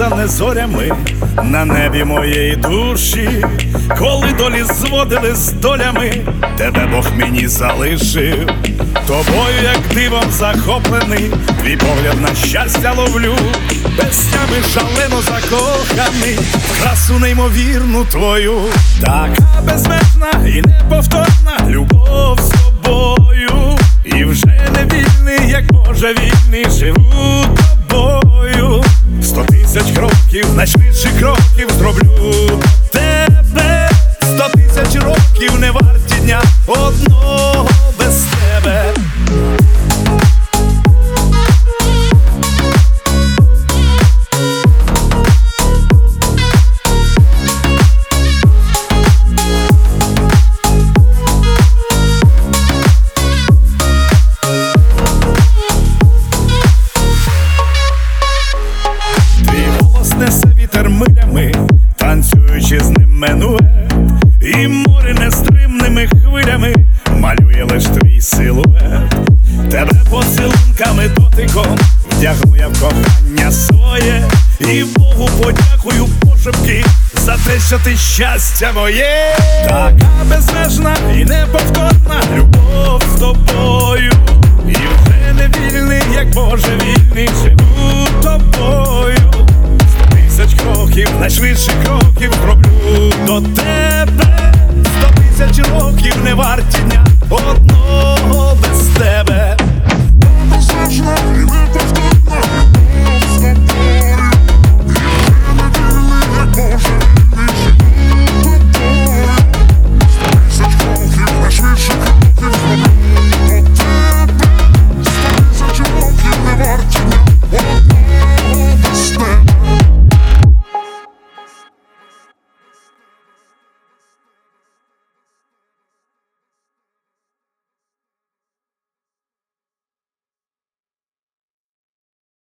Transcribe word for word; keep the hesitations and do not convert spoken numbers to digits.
написане зорями на небі моєї душі, коли долі зводили з долями, тебе Бог мені залишив. Тобою, як дивом захоплений, твій погляд на щастя ловлю, без тями шалено закоханий в красу неймовірну твою. Така безмежна і неповторна любов з тобою, і вже не вільний, як Боже вільний, живу тобою. Сто тисяч кроків, найшвидших кроків зроблю тебе. Сто тисяч років не варті дня одного без тебе. Несе вітер милями, танцюючи з ним менует, і море нестримними хвилями малює лиш твій силует. Тебе поцілунками дотиком вдягну я в кохання своє, і Богу подякую пошепки за те, що ти щастя моє. Така безмежна і неповторна любов з тобою.